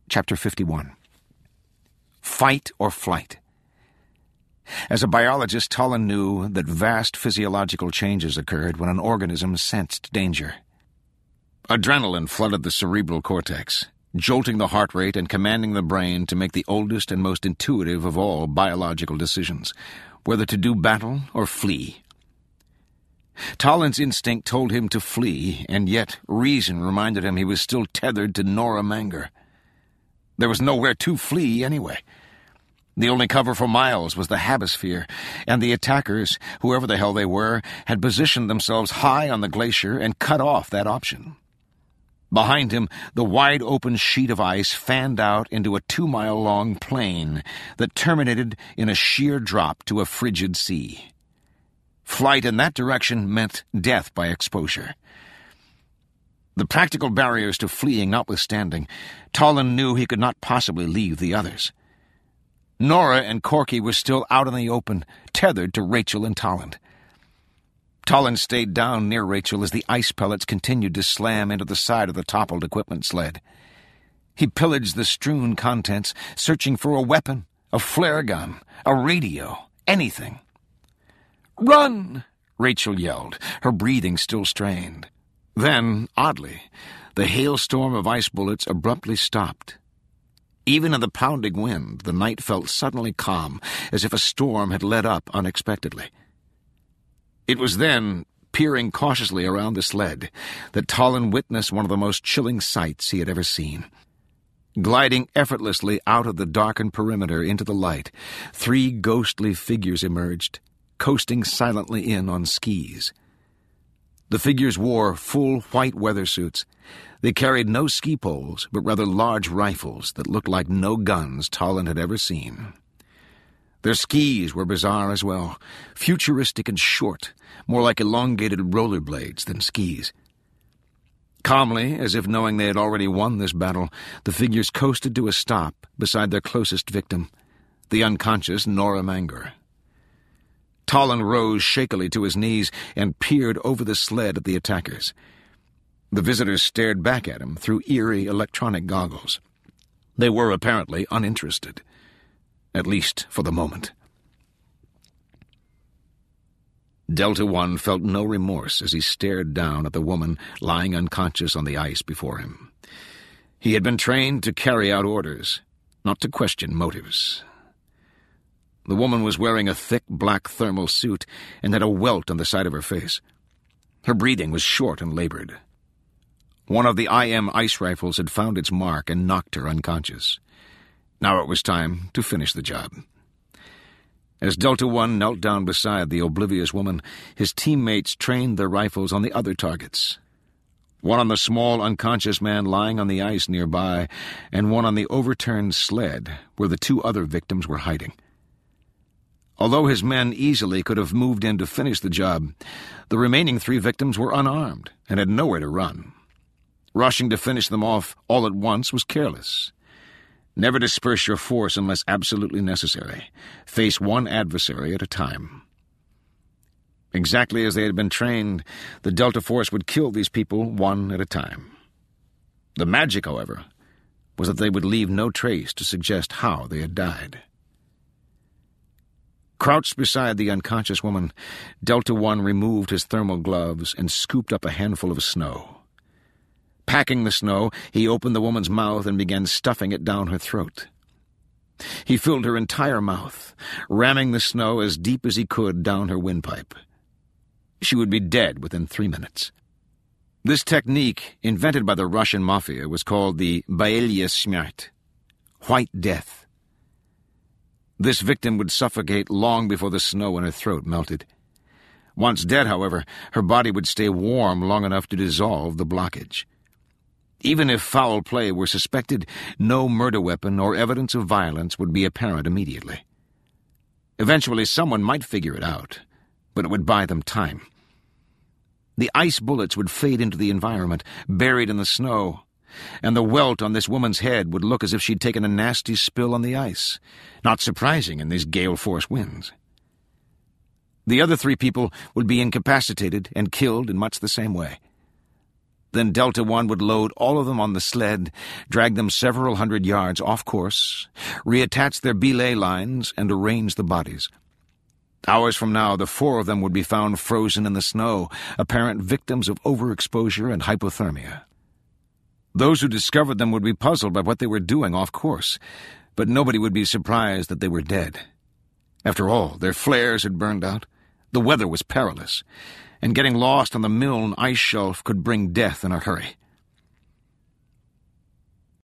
Chapter 51. Fight or flight. As a biologist, Tallon knew that vast physiological changes occurred when an organism sensed danger. Adrenaline flooded the cerebral cortex, jolting the heart rate and commanding the brain to make the oldest and most intuitive of all biological decisions, whether to do battle or flee. Tallon's instinct told him to flee, and yet reason reminded him he was still tethered to Nora Manger. There was nowhere to flee anyway. The only cover for miles was the Habisphere, and the attackers, whoever the hell they were, had positioned themselves high on the glacier and cut off that option. Behind him, the wide-open sheet of ice fanned out into a 2-mile-long plain that terminated in a sheer drop to a frigid sea. Flight in that direction meant death by exposure. The practical barriers to fleeing notwithstanding, Tallon knew he could not possibly leave the others. Nora and Corky were still out in the open, tethered to Rachel and Tallon. Tallon stayed down near Rachel as the ice pellets continued to slam into the side of the toppled equipment sled. He pillaged the strewn contents, searching for a weapon, a flare gun, a radio, anything. "Run!" Rachel yelled, her breathing still strained. Then, oddly, the hailstorm of ice bullets abruptly stopped. Even in the pounding wind, the night felt suddenly calm, as if a storm had let up unexpectedly. It was then, peering cautiously around the sled, that Tallon witnessed one of the most chilling sights he had ever seen. Gliding effortlessly out of the darkened perimeter into the light, 3 ghostly figures emerged, coasting silently in on skis. The figures wore full white weather suits. They carried no ski poles, but rather large rifles that looked like no guns Tallon had ever seen. Their skis were bizarre as well, futuristic and short, more like elongated rollerblades than skis. Calmly, as if knowing they had already won this battle, the figures coasted to a stop beside their closest victim, the unconscious Nora Manger. Tallon rose shakily to his knees and peered over the sled at the attackers. The visitors stared back at him through eerie electronic goggles. They were apparently uninterested, at least for the moment. Delta One felt no remorse as he stared down at the woman lying unconscious on the ice before him. He had been trained to carry out orders, not to question motives. The woman was wearing a thick black thermal suit and had a welt on the side of her face. Her breathing was short and labored. One of the IM ice rifles had found its mark and knocked her unconscious. Now it was time to finish the job. As Delta One knelt down beside the oblivious woman, his teammates trained their rifles on the other targets. One on the small unconscious man lying on the ice nearby, and one on the overturned sled where the 2 other victims were hiding. Although his men easily could have moved in to finish the job, the remaining 3 victims were unarmed and had nowhere to run. Rushing to finish them off all at once was careless. Never disperse your force unless absolutely necessary. Face one adversary at a time. Exactly as they had been trained, the Delta Force would kill these people one at a time. The magic, however, was that they would leave no trace to suggest how they had died. Crouched beside the unconscious woman, Delta One removed his thermal gloves and scooped up a handful of snow. Packing the snow, he opened the woman's mouth and began stuffing it down her throat. He filled her entire mouth, ramming the snow as deep as he could down her windpipe. She would be dead within 3 minutes. This technique, invented by the Russian mafia, was called the Bielya Smert, white death. This victim would suffocate long before the snow in her throat melted. Once dead, however, her body would stay warm long enough to dissolve the blockage. Even if foul play were suspected, no murder weapon or evidence of violence would be apparent immediately. Eventually, someone might figure it out, but it would buy them time. The ice bullets would fade into the environment, buried in the snow, and the welt on this woman's head would look as if she'd taken a nasty spill on the ice, not surprising in these gale-force winds. The other 3 people would be incapacitated and killed in much the same way. Then Delta One would load all of them on the sled, drag them several hundred yards off course, reattach their belay lines, and arrange the bodies. Hours from now, the 4 of them would be found frozen in the snow, apparent victims of overexposure and hypothermia. Those who discovered them would be puzzled by what they were doing off course, but nobody would be surprised that they were dead. After all, their flares had burned out, the weather was perilous, and getting lost on the Milne ice shelf could bring death in a hurry.